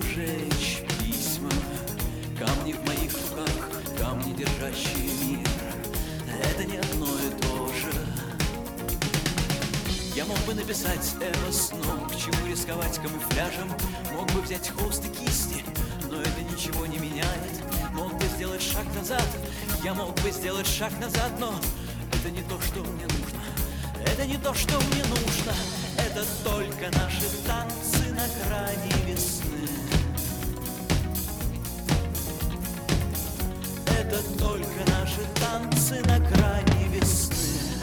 жечь письма. Камни в моих руках, камни, держащие мир. Это не одно и то же. Я мог бы написать эпос, но к чему рисковать камуфляжем? Мог бы взять холст и кисти, но это ничего не меняет. Мог бы сделать шаг назад, я мог бы сделать шаг назад, но это не то, что мне нужно. Это не то, что мне нужно. Это только наши танцы на грани весны. Это только наши танцы на грани весны.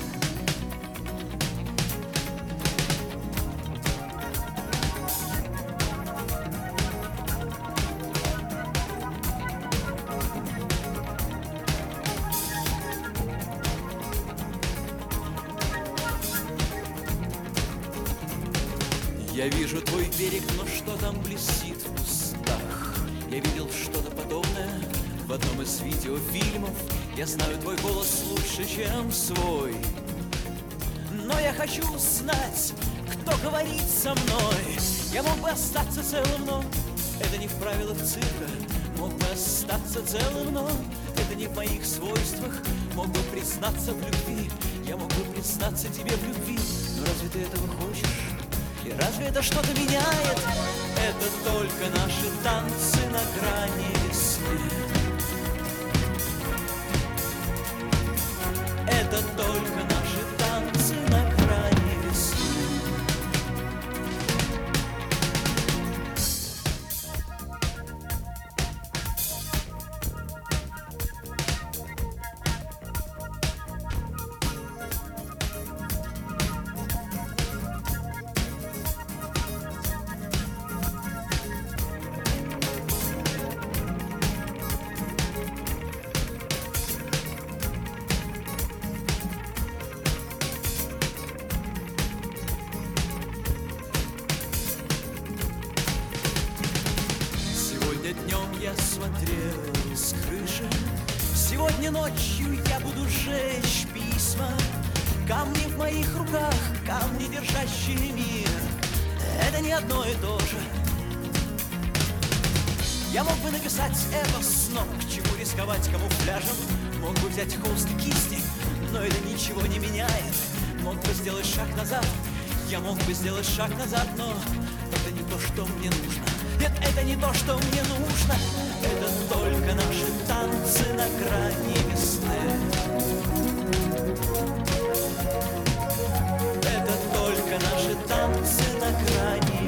Я вижу твой берег, но что там блестит в кустах? Я видел что-то подобное в одном из видеофильмов. Я знаю твой голос лучше, чем свой. Но я хочу знать, кто говорит со мной. Я мог бы остаться целым, но это не в правилах цирка. Мог бы остаться целым, но это не в моих свойствах. Мог бы признаться в любви, я мог бы признаться тебе в любви. Но разве ты этого хочешь? И разве это что-то меняет? Это только наши танцы на грани весны. Это только наши танцы на грани весны. Днем я смотрел с крыши, сегодня ночью я буду жечь письма. Камни в моих руках, камни, держащие мир. Это не одно и то же. Я мог бы написать эпос, но к чему рисковать камуфляжем? Мог бы взять холст и кисти, но это ничего не меняет. Мог бы сделать шаг назад, я мог бы сделать шаг назад, но это не то, что мне нужно. Нет, это не то, что мне нужно. Это только наши танцы на грани весны. Это только наши танцы на грани